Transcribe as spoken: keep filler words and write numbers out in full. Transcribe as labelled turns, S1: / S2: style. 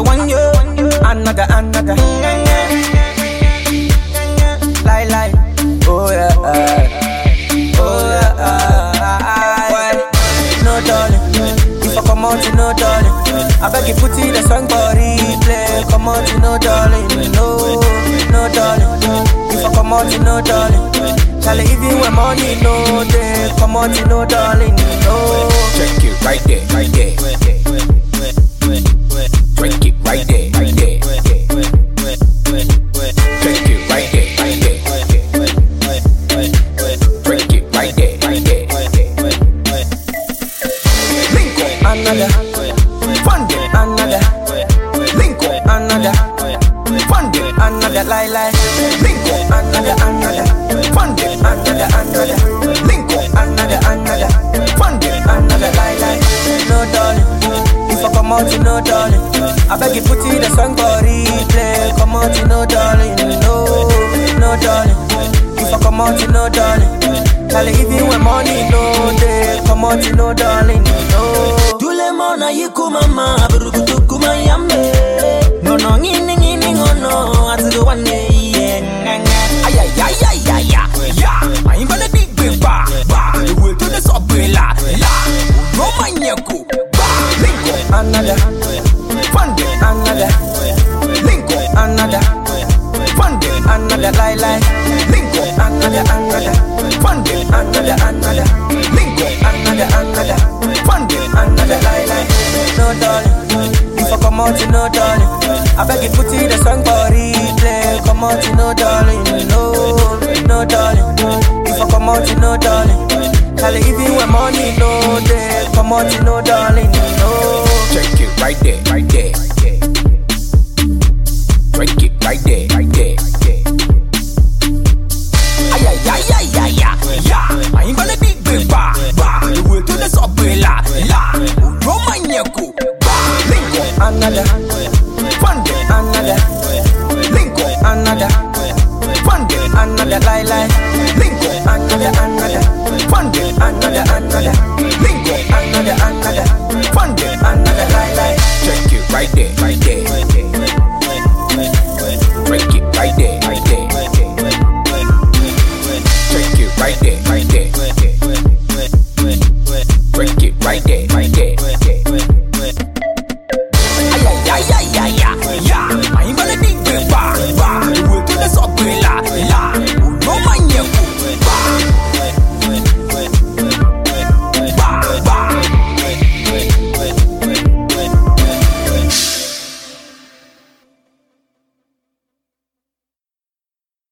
S1: the one you, another, another. Lie, lie, oh yeah, oh yeah. No darling, if I come out, you know darling. I beg you put in the song for replay. Come out, you know darling, no, no darling. If I come out, you know darling. Shall I even when money no day? Come out, you know darling, no.
S2: Check it right there, right there. Check it right there, right there. Check it right there, right there. Check it right there, right there. Link up,
S1: Another,
S2: funding,
S1: another,
S2: link up,
S1: another,
S2: funding,
S1: another, lie, lie.
S2: link up,
S1: Another, another,
S2: funding,
S1: another, another,
S2: link up,
S1: another, another,
S2: funding,
S1: another, lie, lie. No darling, if I come out, you know darling. I beg you put in the song for replay. Come out, you know darling, no, no darling. If I come out, you know darling. Shall I even when money no day? Come out, you know darling, no.
S3: Dule mona yiku mama, burukutu kuma yambe. No no ngini ngini ngono, atigo wane ye nganga.
S2: ay ay ay ay ay ay, yeah. I ain't gonna dig big ba ba. The way to the subway la la. No manyaku ba. Link up,
S1: Another,
S2: funding,
S1: another,
S2: link up,
S1: another,
S2: funding,
S1: another, lie, lie.
S2: link up,
S1: Another, another,
S2: funding,
S1: another, another,
S2: link up,
S1: another, another,
S2: funding,
S1: another, lie, lie. No darling, if I come out, you know darling. I beg you put in the song for replay. Come out, you know darling, no, no darling. If I come out, you know darling. Shall I even when money no day? Come out, you know darling, no.
S2: check it right there, right there. Check it right there.